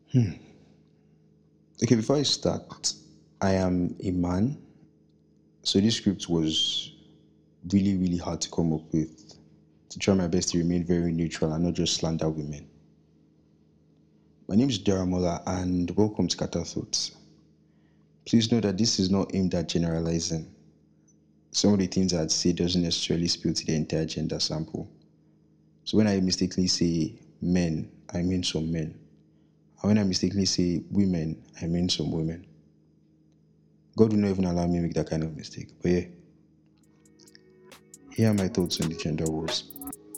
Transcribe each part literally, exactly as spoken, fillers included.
Hmm. Okay, before I start, I am a man, so this script was really, really hard to come up with. To try my best to remain very neutral and not just slander women. My name is Daramola, and welcome to Kata Thoughts. Please know that this is not aimed at generalizing. Some of the things I'd say doesn't necessarily spill to the entire gender sample. So when I mistakenly say men, I mean some men. And when I mistakenly say women, I mean some women. God will not even allow me to make that kind of mistake. But yeah, here are my thoughts on the gender wars.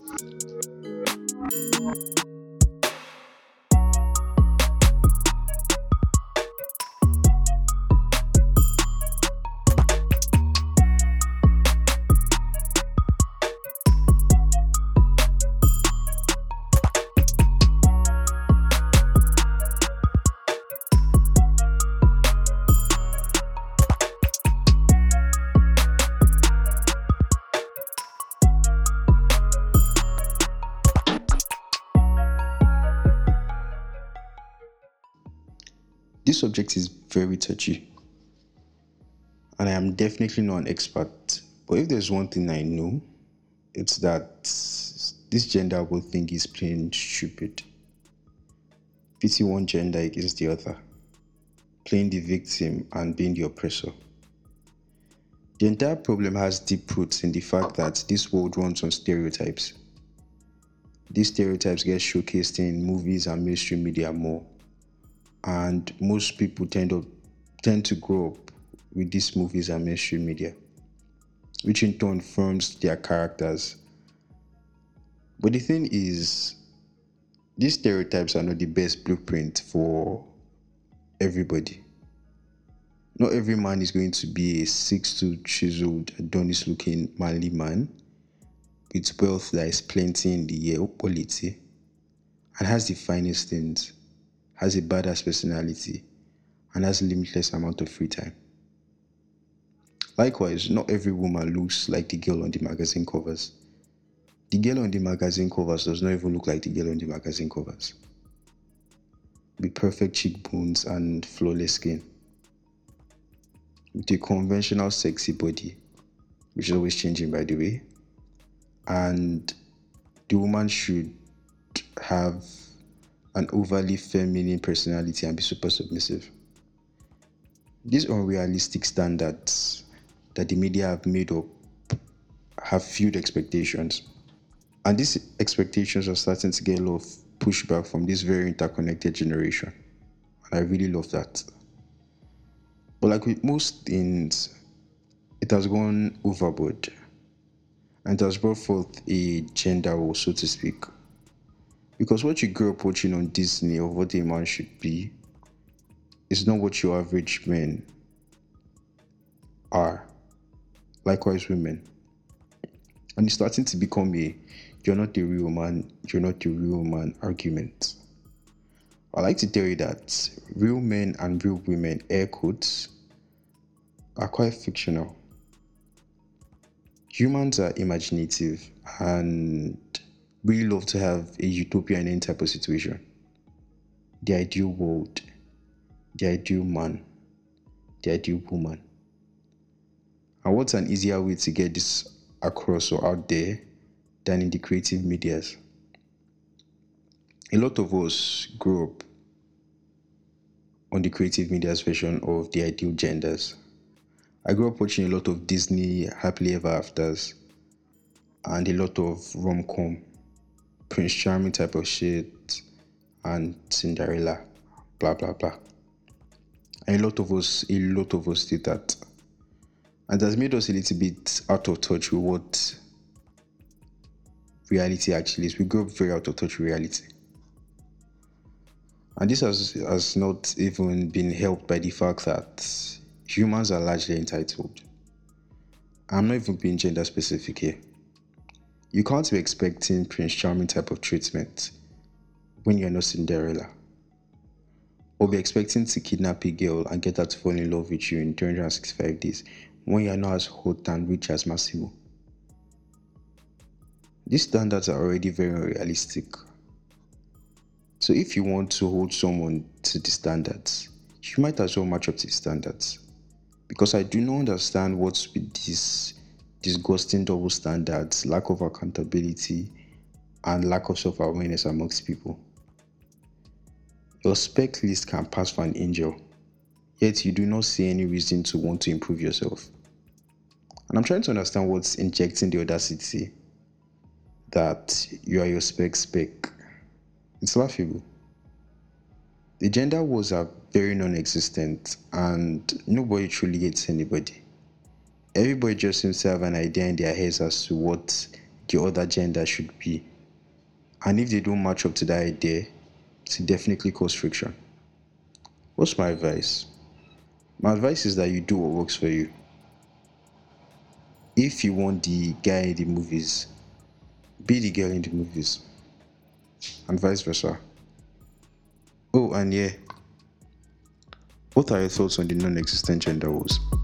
This subject is very touchy, and I am definitely not an expert. But if there's one thing I know, it's that this gender war thing is plain stupid. Pitting one gender against the other, playing the victim and being the oppressor. The entire problem has deep roots in the fact that this world runs on stereotypes. These stereotypes get showcased in movies and mainstream media more, and most people tend to tend to grow up with these movies and mainstream media, which in turn forms their characters. But the thing is, these stereotypes are not the best blueprint for everybody. Not every man is going to be a six two chiseled, Adonis looking manly man with wealth that is plenty in the air, quality, and has the finest things, has a badass personality, and has limitless amount of free time. Likewise, not every woman looks like the girl on the magazine covers. The girl on the magazine covers does not even look like the girl on the magazine covers. With perfect cheekbones and flawless skin. With a conventional sexy body, which is always changing by the way. And the woman should have an overly feminine personality and be super submissive. These unrealistic standards that the media have made up have fueled expectations. And these expectations are starting to get a lot of pushback from this very interconnected generation. And I really love that. But like with most things, it has gone overboard. And it has brought forth a gender war, so to speak. Because what you grew up watching on Disney of what a man should be is not what your average men are. Likewise, women. And it's starting to become a you're not the real man, you're not the real man argument. I like to tell you that real men and real women, air quotes, are quite fictional. Humans are imaginative and really love to have a utopia in any type of situation. The ideal world, the ideal man, the ideal woman. And what's an easier way to get this across or out there than in the creative medias? A lot of us grew up on the creative media's version of the ideal genders. I grew up watching a lot of Disney happily ever afters and a lot of rom-com, Prince Charming type of shit, and Cinderella, blah blah blah. And a lot of us, a lot of us did that. And that's made us a little bit out of touch with what reality actually is. We grew up very out of touch with reality. And this has, has not even been helped by the fact that humans are largely entitled. I'm not even being gender specific here. You can't be expecting Prince Charming type of treatment when you're not Cinderella. Or be expecting to kidnap a girl and get her to fall in love with you in three hundred sixty-five days when you're not as hot and rich as Massimo. These standards are already very unrealistic. So if you want to hold someone to the standards, you might as well match up to the standards. Because I do not understand what's with these disgusting double standards, lack of accountability, and lack of self awareness amongst people. Your spec list can pass for an angel, yet you do not see any reason to want to improve yourself. And I'm trying to understand what's injecting the audacity that you are your spec spec. It's laughable. The gender wars are very non existent and nobody truly hates anybody. Everybody just seems to have an idea in their heads as to what the other gender should be. And if they don't match up to that idea, it definitely cause friction. What's my advice? My advice is that you do what works for you. If you want the guy in the movies, be the girl in the movies, and vice versa. Oh, and yeah, what are your thoughts on the non existent gender wars?